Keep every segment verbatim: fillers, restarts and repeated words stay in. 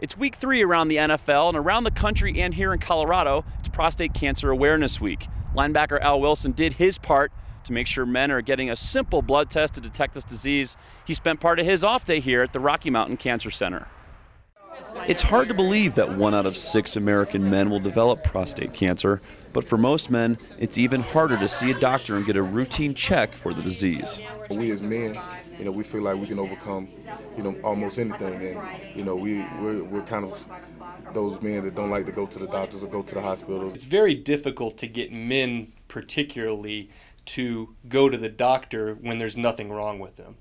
It's week three around the N F L, and around the country and here in Colorado, it's Prostate Cancer Awareness Week. Linebacker Al Wilson did his part to make sure men are getting a simple blood test to detect this disease. He spent part of his off day here at the Rocky Mountain Cancer Center. It's hard to believe that one out of six American men will develop prostate cancer, but for most men, it's even harder to see a doctor and get a routine check for the disease. We as men, you know, we feel like we can overcome, you know, almost anything, and you know, we we're, we're kind of those men that don't like to go to the doctors or go to the hospitals. It's very difficult to get men, particularly, to go to the doctor when there's nothing wrong with them.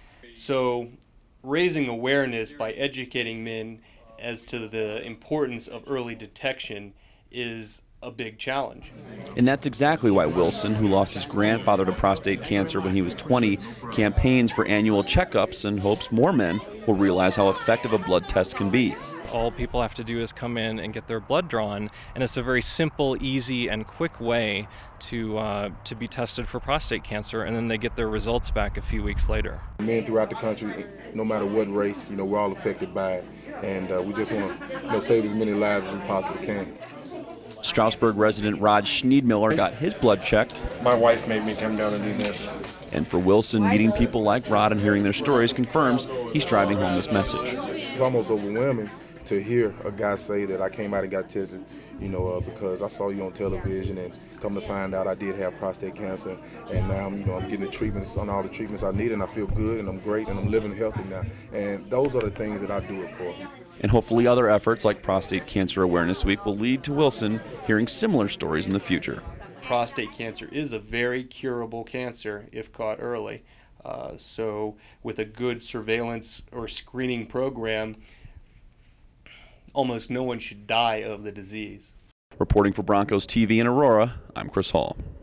So raising awareness by educating men as to the importance of early detection is a big challenge. And that's exactly why Wilson, who lost his grandfather to prostate cancer when he was twenty, campaigns for annual checkups and hopes more men will realize how effective a blood test can be. All people have to do is come in and get their blood drawn, and it's a very simple, easy, and quick way to uh, to be tested for prostate cancer, and then they get their results back a few weeks later. Men throughout the country, no matter what race, you know, we're all affected by it, and uh, we just want to, you know, save as many lives as we possibly can. Strasburg resident Rod Schneidmiller got his blood checked. My wife made me come down and do this. And for Wilson, meeting people like Rod and hearing their stories confirms he's driving home this message. It's almost overwhelming to hear a guy say that I came out and got tested, you know, uh, because I saw you on television, and come to find out I did have prostate cancer, and now I'm, you know, I'm getting the treatments on all the treatments I need, and I feel good, and I'm great, and I'm living healthy now. And those are the things that I do it for. And hopefully other efforts like Prostate Cancer Awareness Week will lead to Wilson hearing similar stories in the future. Prostate cancer is a very curable cancer if caught early. Uh, so with a good surveillance or screening program, almost no one should die of the disease. Reporting for Broncos T V in Aurora, I'm Chris Hall.